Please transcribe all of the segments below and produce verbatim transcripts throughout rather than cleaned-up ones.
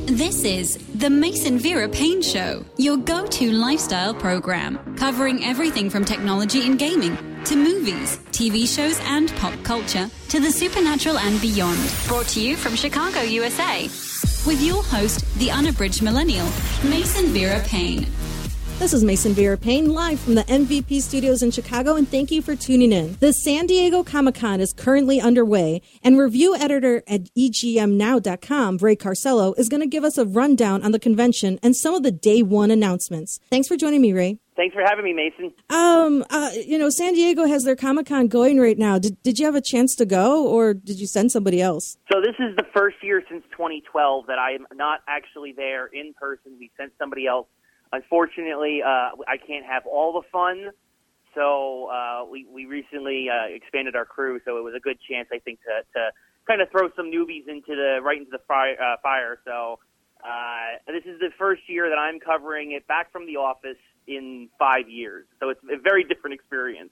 This is the Mason Vera Payne Show, your go-to lifestyle program, covering everything from technology and gaming to movies, T V shows, and pop culture to the supernatural and beyond. Brought to you from Chicago, U S A, with your host, the unabridged millennial, Mason Vera Payne. This is Mason Vera Payne, live from the M V P studios in Chicago, and thank you for tuning in. The San Diego Comic-Con is currently underway, and review editor at E G M now dot com, Ray Carcello, is going to give us a rundown on the convention and some of the day one announcements. Thanks for joining me, Ray. Thanks for having me, Mason. Um, uh, you know, San Diego has their Comic-Con going right now. Did, did you have a chance to go, or did you send somebody else? So this is the first year since twenty twelve that I am not actually there in person. We sent somebody else. Unfortunately, uh, I can't have all the fun, so uh, we, we recently uh, expanded our crew, so it was a good chance, I think, to, to kind of throw some newbies into the right into the fire. Uh, fire. So uh, this is the first year that I'm covering it back from the office in five years, so it's a very different experience.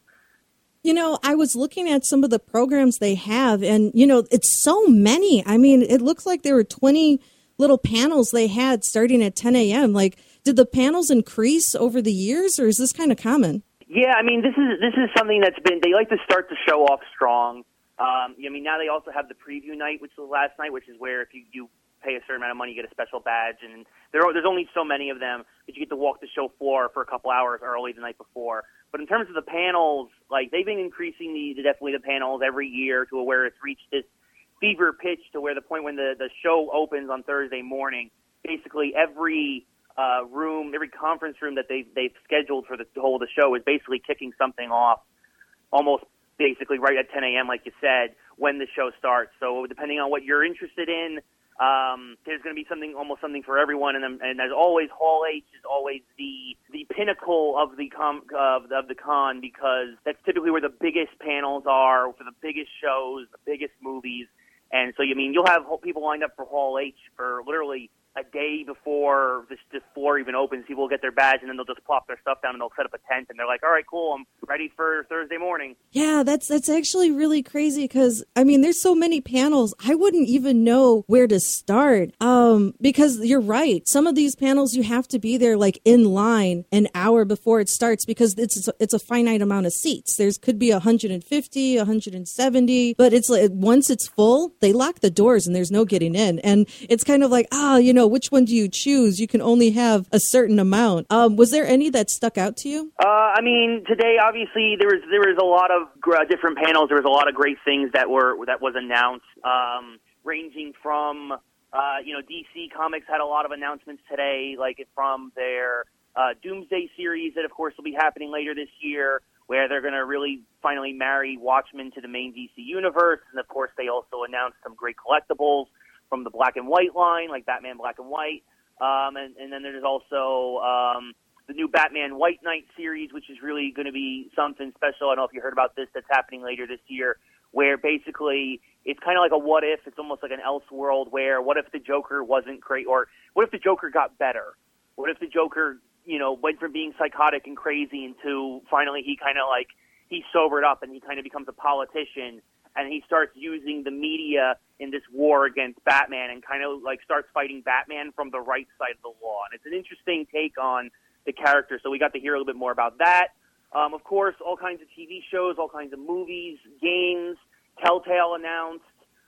You know, I was looking at some of the programs they have, and, you know, it's so many. I mean, it looks like there were twenty little panels they had starting at ten a.m., like, did the panels increase over the years, or is this kind of common? Yeah, I mean, this is this is something that's been, they like to start the show off strong. Um, I mean, now they also have the preview night, which was last night, which is where if you, you pay a certain amount of money, you get a special badge, and there are, there's only so many of them that you get to walk the show floor for a couple hours early the night before. But in terms of the panels, like, they've been increasing the, the definitely the panels every year to where it's reached this fever pitch to where the point when the, the show opens on Thursday morning, basically every uh, room, every conference room that they've, they've scheduled for the whole of the show is basically kicking something off almost basically right at ten a.m., like you said, when the show starts. So depending on what you're interested in, um, there's going to be something, almost something for everyone. And, and as always, Hall H is always the the pinnacle of the com, of, the, of the con, because that's typically where the biggest panels are for the biggest shows, the biggest movies. And so, you mean, you'll have people lined up for Hall H for literally a day before this, this floor even opens. People will get their badge, and then they'll just plop their stuff down, and they'll set up a tent, and they're like, all right, cool, I'm ready for Thursday morning. Yeah, that's that's actually really crazy because, I mean, there's so many panels, I wouldn't even know where to start. Um, because you're right. Some of these panels, you have to be there, like, in line an hour before it starts because it's it's a finite amount of seats. There's could be one hundred fifty, one hundred seventy, but it's like once it's full, they lock the doors, and there's no getting in. And it's kind of like, ah, you know, which one do you choose? You can only have a certain amount. Um, was there any that stuck out to you? Uh, I mean, today obviously there was there was a lot of uh, different panels. There was a lot of great things that were that was announced, um, ranging from uh, you know D C Comics had a lot of announcements today, like from their uh, Doomsday series that of course will be happening later this year, where they're going to really finally marry Watchmen to the main D C universe, and of course they also announced some great collectibles from the Black and White line, like Batman Black and White. Um, and, and then there's also um, the new Batman White Knight series, which is really going to be something special. I don't know if you heard about this, that's happening later this year, where basically it's kind of like a what if. It's almost like an Elseworld where what if the Joker wasn't great, or what if the Joker got better? What if the Joker, you know, went from being psychotic and crazy into finally he kind of like, he sobered up and he kind of becomes a politician, and he starts using the media in this war against Batman and kind of like starts fighting Batman from the right side of the law. And it's an interesting take on the character. So we got to hear a little bit more about that. Um, of course, all kinds of T V shows, all kinds of movies, games. Telltale announced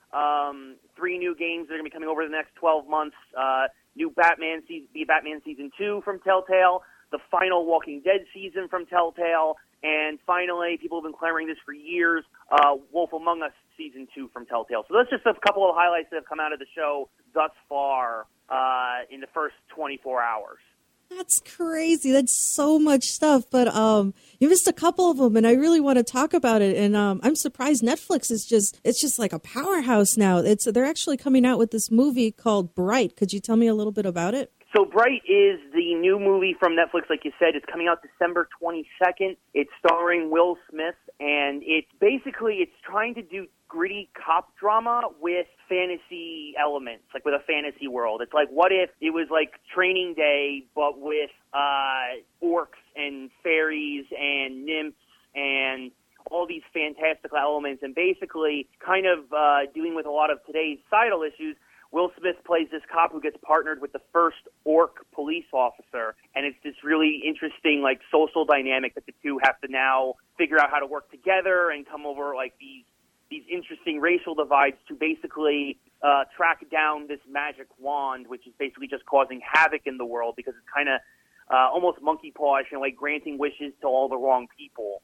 um, three new games that are going to be coming over the next twelve months. Uh, new Batman, se- the Batman Season two from Telltale, the final Walking Dead season from Telltale, and finally, people have been clamoring this for years, uh, Wolf Among Us Season two from Telltale. So that's just a couple of highlights that have come out of the show thus far uh, in the first twenty-four hours. That's crazy. That's so much stuff. But um, you missed a couple of them, and I really want to talk about it. And um, I'm surprised Netflix is just, it's just like a powerhouse now. It's They're actually coming out with this movie called Bright. Could you tell me a little bit about it? So Bright is the new movie from Netflix, like you said. It's coming out December twenty-second. It's starring Will Smith, and it's basically, it's trying to do gritty cop drama with fantasy elements, like with a fantasy world. It's like, what if it was like Training Day, but with uh, orcs and fairies and nymphs and all these fantastical elements, and basically kind of uh, dealing with a lot of today's societal issues, Will Smith plays this cop who gets partnered with the first orc police officer, and it's this really interesting, like, social dynamic that the two have to now figure out how to work together and come over, like, these these interesting racial divides to basically uh, track down this magic wand, which is basically just causing havoc in the world because it's kind of uh, almost monkey paw-ish, you know, like granting wishes to all the wrong people.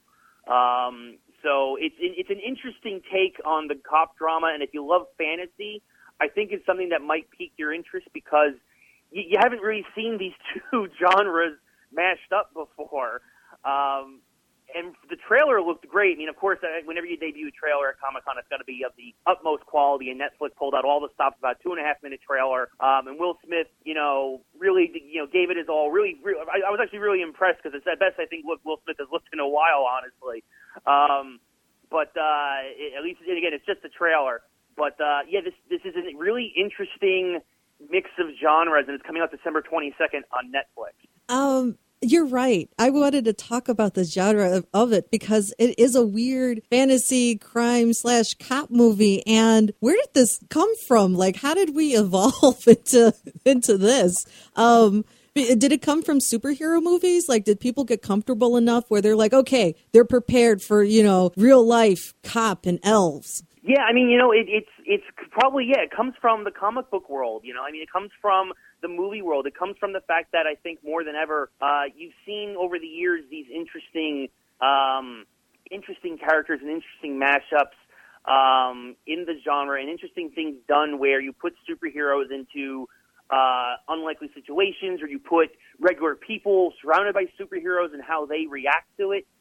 Um, so it's it's an interesting take on the cop drama, and if you love fantasy, I think it's something that might pique your interest because you, you haven't really seen these two genres mashed up before. Um, and the trailer looked great. I mean, of course, whenever you debut a trailer at Comic-Con, it's got to be of the utmost quality, and Netflix pulled out all the stops, about a two and a half minute trailer. Um, and Will Smith, you know, really, you know, gave it his all. Really, really I, I was actually really impressed because it's at best I think what Will Smith has looked in a while, honestly. Um, but uh, it, at least, again, it's just a trailer. But, uh, yeah, this this is a really interesting mix of genres, and it's coming out December twenty-second on Netflix. Um, you're right. I wanted to talk about the genre of, of it because it is a weird fantasy crime slash cop movie. And where did this come from? Like, how did we evolve into into this? Um, did it come from superhero movies? Like, did people get comfortable enough where they're like, okay, they're prepared for, you know, real life cop and elves? Yeah, I mean, you know, it, it's it's probably, yeah, it comes from the comic book world, you know. I mean, it comes from the movie world. It comes from the fact that I think more than ever, uh, you've seen over the years these interesting um, interesting characters and interesting mashups um, in the genre and interesting things done where you put superheroes into uh, unlikely situations or you put regular people surrounded by superheroes and how they react to it.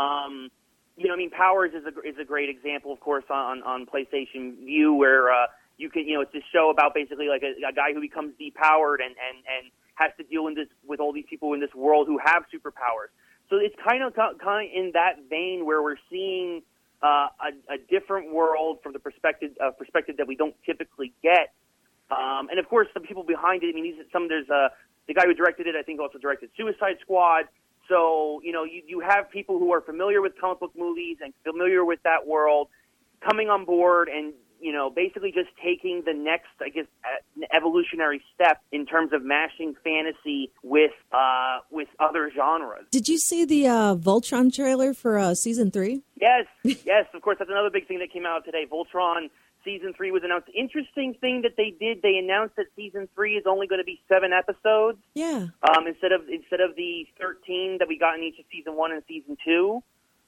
Um You know, I mean, Powers is a is a great example, of course, on on PlayStation View, where uh, you can, you know, it's a show about basically like a, a guy who becomes depowered and, and, and has to deal in this with all these people in this world who have superpowers. So it's kind of kind of in that vein where we're seeing uh, a, a different world from the perspective uh, perspective that we don't typically get. Um, and of course, the people behind it. I mean, these some there's uh, the guy who directed it. I think also directed Suicide Squad. So, you know, you, you have people who are familiar with comic book movies and familiar with that world coming on board and, you know, basically just taking the next, I guess, evolutionary step in terms of mashing fantasy with uh, with other genres. Did you see the uh, Voltron trailer for uh, season three? Yes, yes, of course. That's another big thing that came out today. Voltron season three was announced. Interesting thing that they did, they announced that season three is only going to be seven episodes. Yeah. Um, instead of instead of the thirteen that we got in each of season one and season two.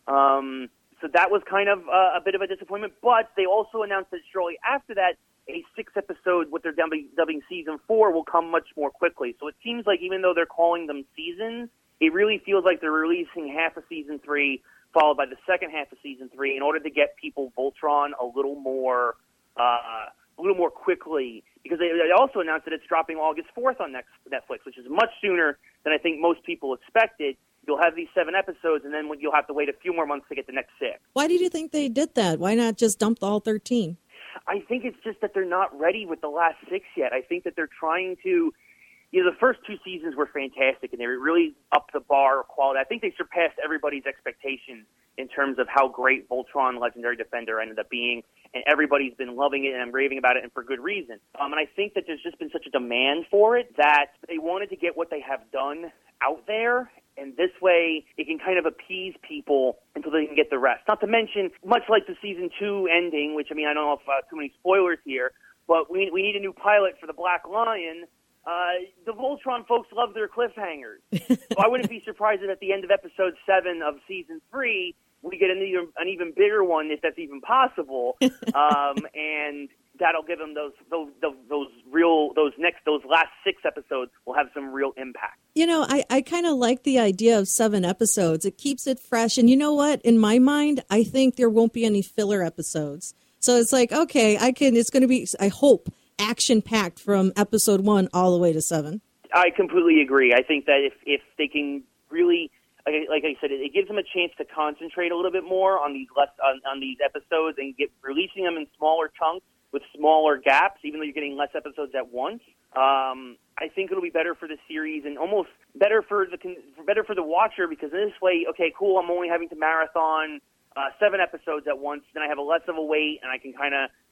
Um, so that was kind of uh, a bit of a disappointment. But they also announced that shortly after that, a six episode, what they're dubbing, dubbing season four, will come much more quickly. So it seems like even though they're calling them seasons, it really feels like they're releasing half of season three, followed by the second half of season three, in order to get people Voltron a little more, uh, a little more quickly. Because they, they also announced that it's dropping August fourth on next, Netflix, which is much sooner than I think most people expected. You'll have these seven episodes, and then you'll have to wait a few more months to get the next six. Why did you think they did that? Why not just dump all thirteen? I think it's just that they're not ready with the last six yet. I think that they're trying to. You know, the first two seasons were fantastic, and they really upped the bar of quality. I think they surpassed everybody's expectations in terms of how great Voltron Legendary Defender ended up being, and everybody's been loving it and raving about it, and for good reason. Um, and I think that there's just been such a demand for it that they wanted to get what they have done out there, and this way it can kind of appease people until they can get the rest. Not to mention, much like the season two ending, which, I mean, I don't know if uh, too many spoilers here, but we we need a new pilot for the Black Lion. Uh, the Voltron folks love their cliffhangers. So I wouldn't be surprised if at the end of episode seven of season three, we get an even, an even bigger one, if that's even possible. Um, and that'll give them those, those, those, those real, those next, those last six episodes will have some real impact. You know, I, I kind of like the idea of seven episodes. It keeps it fresh. And you know what? In my mind, I think there won't be any filler episodes. So it's like, okay, I can, it's going to be, I hope, action-packed from episode one all the way to seven. I completely agree. I think that if, if they can really, like, like I said, it, it gives them a chance to concentrate a little bit more on these less on, on these episodes and get releasing them in smaller chunks with smaller gaps, even though you're getting less episodes at once. Um, I think it'll be better for the series and almost better for the better for the watcher, because this way, okay, cool, I'm only having to marathon uh, seven episodes at once, then I have a less of a wait, and I can kind of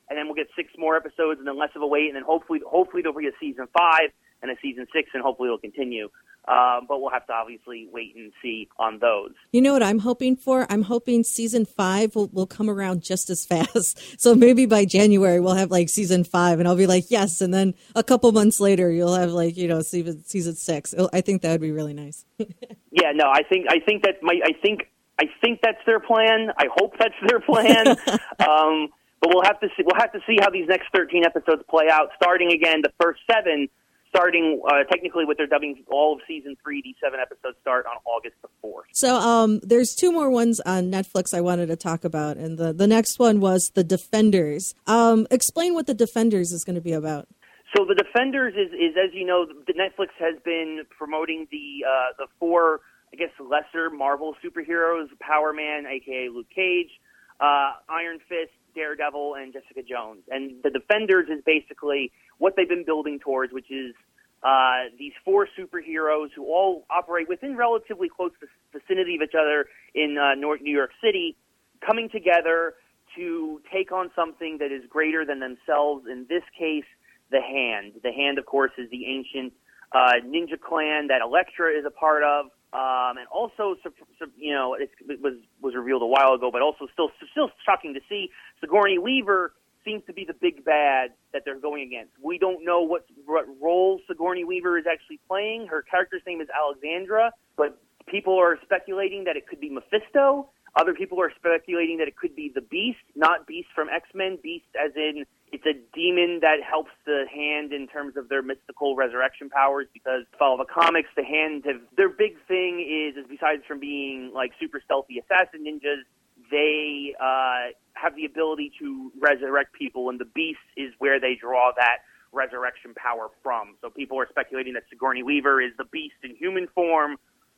and then we'll get six more episodes, and then less of a wait, and then hopefully, hopefully there'll be a season five and a season six, and hopefully it'll continue. Uh, but we'll have to obviously wait and see on those. You know what I'm hoping for? I'm hoping season five will, will come around just as fast. So maybe by January we'll have like season five, and I'll be like, yes. And then a couple months later you'll have like, you know, season season six. I think that would be really nice. yeah, no, I think I think that my I think I think that's their plan. I hope that's their plan. um, but we'll have to see. We'll have to see how these next thirteen episodes play out. Starting again, the first seven. Starting uh, technically what they're dubbing all of season three, these seven episodes start on August the fourth. So um, there's two more ones on Netflix I wanted to talk about, and the, the next one was The Defenders. Um, explain what The Defenders is going to be about. So The Defenders is, is as you know, the Netflix has been promoting the uh, the four, I guess, lesser Marvel superheroes: Power Man, a k a. Luke Cage, uh, Iron Fist, Daredevil, and Jessica Jones. And The Defenders is basically what they've been building towards, which is uh, these four superheroes who all operate within relatively close vicinity of each other in uh, North New York City, coming together to take on something that is greater than themselves. In this case, the Hand. The Hand, of course, is the ancient uh, ninja clan that Elektra is a part of. Um, and also, you know, it was was revealed a while ago, but also still still shocking to see. Sigourney Weaver seems to be the big bad that they're going against. We don't know what, what role Sigourney Weaver is actually playing. Her character's name is Alexandra, but people are speculating that it could be Mephisto. Other people are speculating that it could be the Beast, not Beast from X-Men. Beast as in it's a demon that helps the Hand in terms of their mystical resurrection powers, because follow the comics, the Hand, have, their big thing is, is besides from being like super stealthy assassin ninjas, they uh, have the ability to resurrect people, and the Beast is where they draw that resurrection power from. So people are speculating that Sigourney Weaver is the Beast in human form.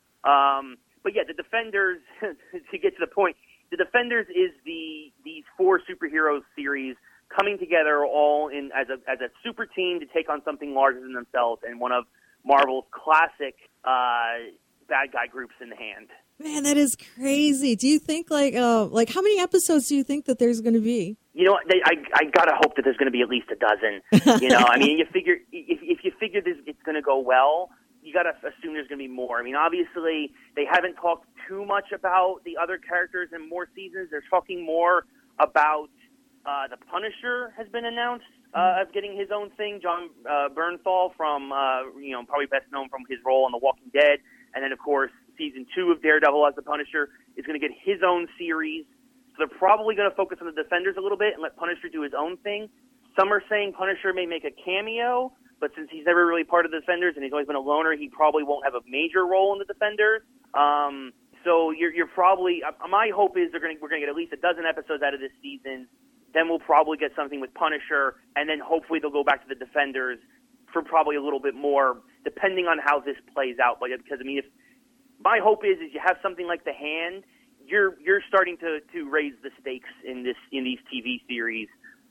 Um, but yeah, the Defenders, to get to the point, the Defenders is the these four superheroes series coming together all in as a as a super team to take on something larger than themselves, and one of Marvel's classic uh, bad guy groups in the Hand. Man, that is crazy. Do you think, like, uh, like how many episodes do you think that there's going to be? You know, they, I I gotta hope that there's going to be at least a dozen. You know, I mean, you figure if if you figure this it's going to go well, you gotta assume there's going to be more. I mean, obviously they haven't talked too much about the other characters in more seasons. They're talking more about uh, the Punisher has been announced uh, of getting his own thing. John uh, Bernthal from uh, you know probably best known from his role on The Walking Dead, and then of course. Season two of Daredevil as the Punisher is going to get his own series. So they're probably going to focus on the Defenders a little bit and let Punisher do his own thing. Some are saying Punisher may make a cameo, but since he's never really part of the Defenders and he's always been a loner, he probably won't have a major role in the Defenders. Um, so you're, you're probably uh, my hope is they're going we're going to get at least a dozen episodes out of this season. Then we'll probably get something with Punisher, and then hopefully they'll go back to the Defenders for probably a little bit more, depending on how this plays out. But because I mean, if my hope is, is you have something like The Hand, you're you're starting to, to raise the stakes in this in these T V series,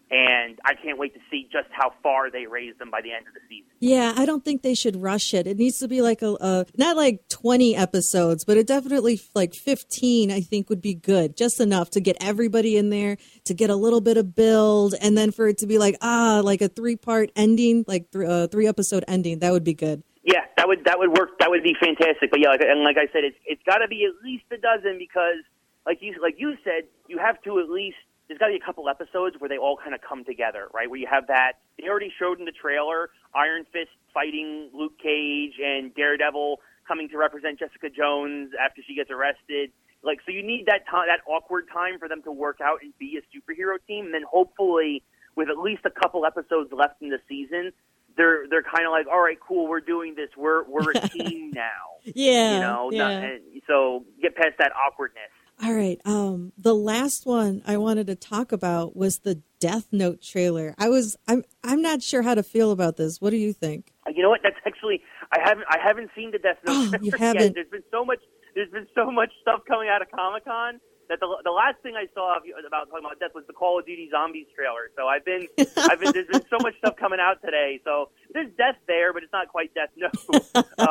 and I can't wait to see just how far they raise them by the end of the season. Yeah, I don't think they should rush it. It needs to be like a, a not like twenty episodes, but it definitely like fifteen. I think would be good, just enough to get everybody in there, to get a little bit of build, and then for it to be like ah, like a three part ending, like th- uh, three episode ending. That would be good. Yeah, that would that would work. That would be fantastic. But yeah, like, and like I said, it's it's got to be at least a dozen because, like you like you said, you have to at least there's got to be a couple episodes where they all kind of come together, right? Where you have that they already showed in the trailer Iron Fist fighting Luke Cage and Daredevil coming to represent Jessica Jones after she gets arrested. Like, so you need that time, that awkward time for them to work out and be a superhero team, and then hopefully with at least a couple episodes left in the season. They're they're kind of like, all right, cool, we're doing this. We're we're a team now. yeah, you know. Yeah. Not, and so get past that awkwardness. All right. Um, the last one I wanted to talk about was the Death Note trailer. I was I'm I'm not sure how to feel about this. What do you think? You know what? That's actually I haven't I haven't seen the Death Note oh, trailer you haven't. yet. There's been so much there's been so much stuff coming out of Comic-Con. That the the last thing I saw of, about talking about death was the Call of Duty Zombies trailer. So I've been I've been there's been so much stuff coming out today. So there's death there, but it's not quite Death Note. um,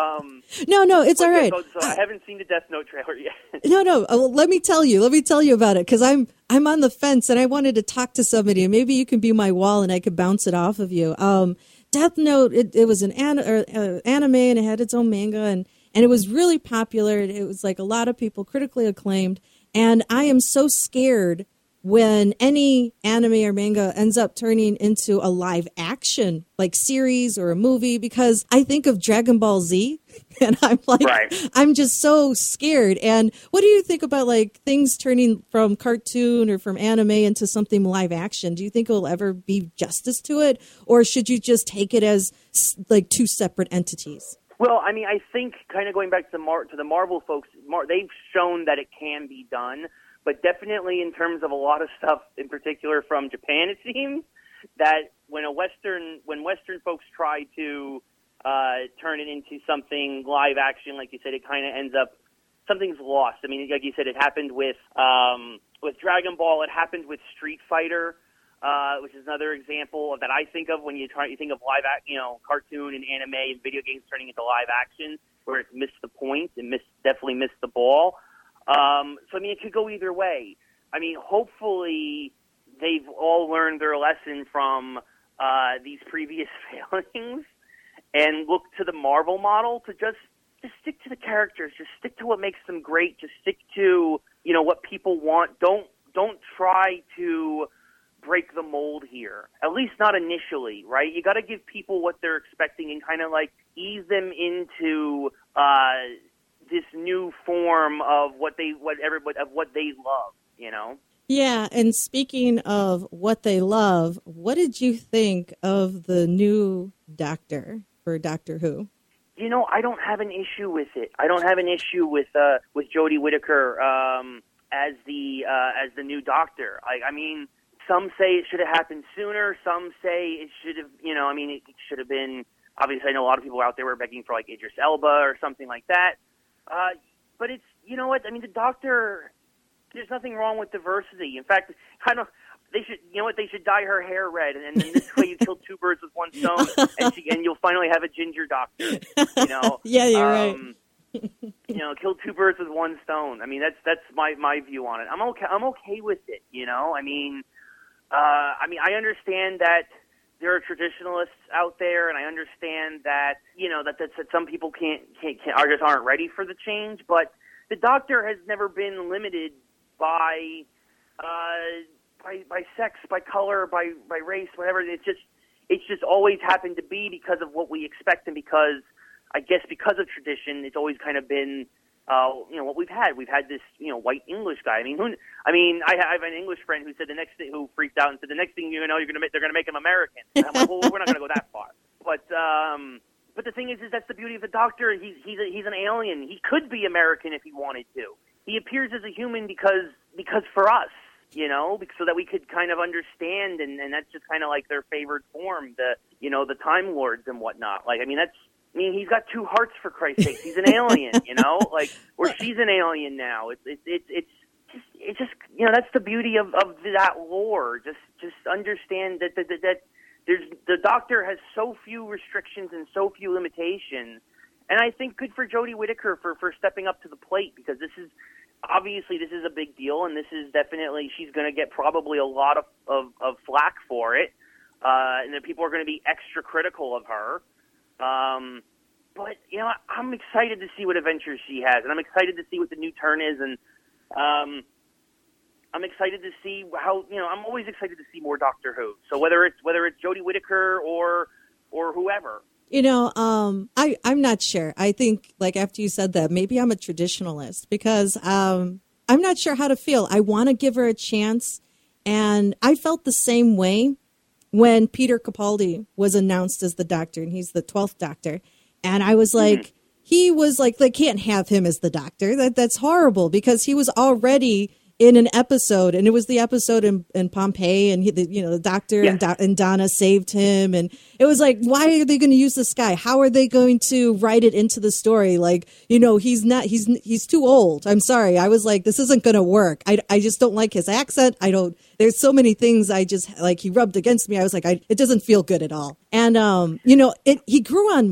No, no, it's all right. So, so I haven't seen the Death Note trailer yet. No, no. Uh, let me tell you. Let me tell you about it because I'm I'm on the fence and I wanted to talk to somebody and maybe you can be my wall and I could bounce it off of you. Um, Death Note. It, it was an, an or, uh, anime and it had its own manga and and it was really popular. It was like a lot of people critically acclaimed. And I am so scared when any anime or manga ends up turning into a live action like series or a movie, because I think of Dragon Ball Z and I'm like, right. I'm just so scared. And what do you think about like things turning from cartoon or from anime into something live action? Do you think it will ever be justice to it, or should you just take it as like two separate entities? Well, I mean, I think kind of going back to the, Mar- to the Marvel folks, Mar- they've shown that it can be done. But definitely in terms of a lot of stuff, in particular from Japan, it seems that when a Western, when Western folks try to uh, turn it into something live action, like you said, it kind of ends up, something's lost. I mean, like you said, it happened with um, with Dragon Ball. It happened with Street Fighter, uh, which is another example of that I think of when you try, you think of live, act, you know, cartoon and anime and video games turning into live action, where it's missed the point and missed, definitely missed the ball. Um, so, I mean, it could go either way. I mean, hopefully they've all learned their lesson from uh, these previous failings and look to the Marvel model to just, just stick to the characters, just stick to what makes them great, just stick to, you know, what people want. Don't don't try to break the mold here, at least not initially, right? You got to give people what they're expecting and kind of like ease them into uh this new form of what they what everybody of what they love, you know. Yeah, and speaking of what they love, what did you think of the new Doctor for Doctor Who? You know, I don't have an issue with it. I don't have an issue with uh, with Jodie Whittaker um, as the uh, as the new Doctor. I, I mean, some say it should have happened sooner. Some say it should have. You know, I mean, it, it should have been. Obviously, I know a lot of people out there were begging for like Idris Elba or something like that. Uh, but it's, you know what, I mean, the Doctor, there's nothing wrong with diversity. In fact, kind of, they should, you know what, they should dye her hair red, and, and then this way you kill two birds with one stone, and, she, and you'll finally have a ginger Doctor, you know. Yeah, you're um, right. You know, kill two birds with one stone. I mean, that's that's my, my view on it. I'm okay, I'm okay with it, you know. I mean, uh, I mean, I understand that there are traditionalists out there, and I understand that, you know, that, that, that some people can't, can't, can't, are just aren't ready for the change, but the Doctor has never been limited by, uh, by, by sex, by color, by, by race, whatever. It's just, it's just always happened to be because of what we expect, and because, I guess because of tradition, it's always kind of been, Uh, you know, what we've had. We've had this, you know, white English guy. I mean, who, I mean, I have an English friend who said the next thing, who freaked out and said the next thing you know, you're gonna make, they're gonna make him American. And I'm like, well, we're not gonna go that far. But, um, but the thing is, is that's the beauty of the Doctor. He's he's a, he's an alien. He could be American if he wanted to. He appears as a human because because for us, you know, so that we could kind of understand, and, and that's just kind of like their favored form, the you know, the Time Lords and whatnot. Like, I mean, that's. I mean, he's got two hearts, for Christ's sake. He's an alien, you know, like, or she's an alien now. It's it's it's it's just it's just you know, that's the beauty of, of that lore. Just just understand that that, that that there's the Doctor has so few restrictions and so few limitations, and I think good for Jodie Whittaker for for stepping up to the plate, because this is obviously this is a big deal, and this is definitely she's going to get probably a lot of of, of flack for it, uh, and then people are going to be extra critical of her. Um, but, you know, I'm excited to see what adventures she has, and I'm excited to see what the new turn is, and um, I'm excited to see how, you know, I'm always excited to see more Doctor Who. So whether it's whether it's Jodie Whittaker or or whoever. You know, um, I, I'm not sure. I think, like, after you said that, maybe I'm a traditionalist, because um, I'm not sure how to feel. I want to give her a chance, and I felt the same way when Peter Capaldi was announced as the Doctor, and he's the twelfth Doctor. And I was like, mm-hmm. he was like, they can't have him as the Doctor. That That's horrible, because he was already in an episode, and it was the episode in, in Pompeii, and he, the, you know, the Doctor yeah. and, Do- and Donna saved him. And it was like, why are they going to use this guy? How are they going to write it into the story? Like, you know, he's not, he's, he's too old. I'm sorry. I was like, this isn't going to work. I, I just don't like his accent. I don't, there's so many things I just, like, he rubbed against me. I was like, I, it doesn't feel good at all. And, um, you know, it, he grew on me.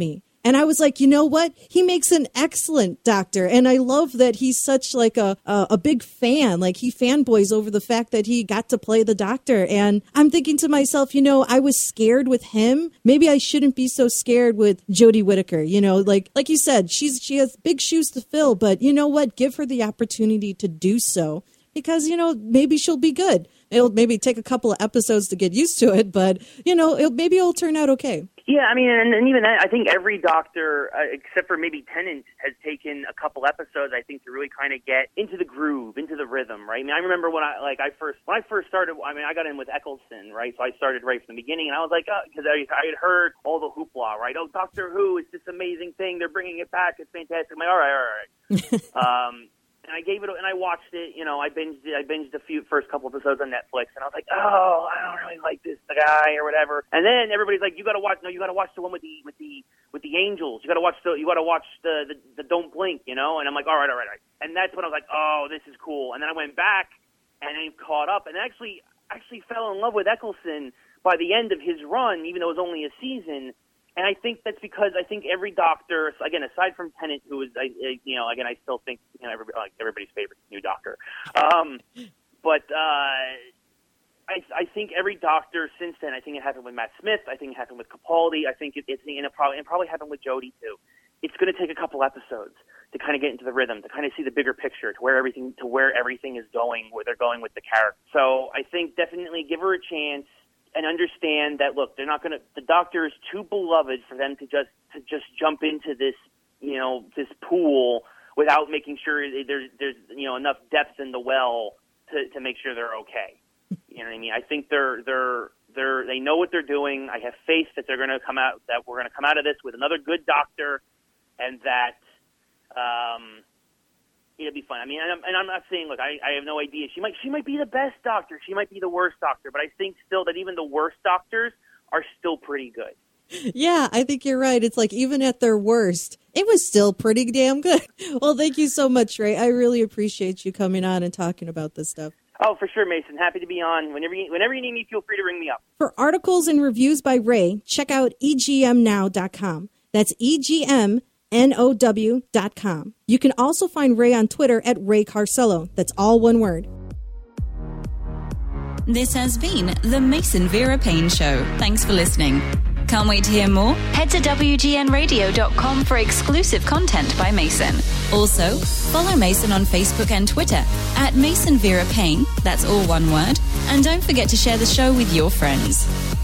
And I was like, you know what? He makes an excellent doctor. And I love that he's such like a, a, a big fan. Like he fanboys over the fact that he got to play the doctor. And I'm thinking to myself, you know, I was scared with him. Maybe I shouldn't be so scared with Jodie Whittaker. You know, like like you said, she's she has big shoes to fill. But you know what? Give her the opportunity to do so. Because, you know, maybe she'll be good. It'll maybe take a couple of episodes to get used to it, but, you know, it'll, maybe it'll turn out okay. Yeah, I mean, and, and even that, I think every doctor, uh, except for maybe Tennant, has taken a couple episodes, I think, to really kind of get into the groove, into the rhythm, right? I mean, I remember when I, like, I first, when I first started, I mean, I got in with Eccleston, right? So I started right from the beginning, and I was like, because oh, I, I had heard all the hoopla, right? Oh, Doctor Who, it's this amazing thing. They're bringing it back. It's fantastic. I'm like, all right, all right, all right. um, And I gave it, and I watched it. You know, I binged it. I binged the few first couple episodes on Netflix, and I was like, "Oh, I don't really like this guy or whatever." And then everybody's like, "You got to watch. No, you got to watch the one with the with the with the angels. You got to watch the you got to watch the, the the Don't Blink." You know, and I'm like, "All right, all right, all right." And that's when I was like, "Oh, this is cool." And then I went back and I caught up, and actually actually fell in love with Eccleston by the end of his run, even though it was only a season. And I think that's because I think every doctor, again, aside from Tennant, who is, I, you know, again, I still think, you know, everybody, like everybody's favorite new doctor. Um, but uh, I, I think every doctor since then, I think it happened with Matt Smith. I think it happened with Capaldi. I think it, it's, and it probably, it probably happened with Jodie too. It's going to take a couple episodes to kind of get into the rhythm, to kind of see the bigger picture, to where everything, to where everything is going, where they're going with the character. So I think definitely give her a chance. And understand that, look, they're not going to, the Doctor is too beloved for them to just, to just jump into this, you know, this pool without making sure there's, there's, you know, enough depth in the well to, to make sure they're okay. You know what I mean? I think they're, they're, they're, they know what they're doing. I have faith that they're going to come out, that we're going to come out of this with another good Doctor, and that, um, it'll be fun. I mean, and I'm, and I'm not saying, look, I, I have no idea. She might she might be the best Doctor. She might be the worst Doctor. But I think still that even the worst Doctors are still pretty good. Yeah, I think you're right. It's like even at their worst, it was still pretty damn good. Well, thank you so much, Ray. I really appreciate you coming on and talking about this stuff. Oh, for sure, Mason. Happy to be on. Whenever you, whenever you need me, feel free to ring me up. For articles and reviews by Ray, check out E G M now dot com. That's E G M N O W dot com. You can also find Ray on Twitter at Ray Carcello. That's all one word. This has been the Mason Vera Payne Show. Thanks for listening. Can't wait to hear more? Head to W G N radio dot com for exclusive content by Mason. Also, follow Mason on Facebook and Twitter at Mason Vera Payne. That's all one word. And don't forget to share the show with your friends.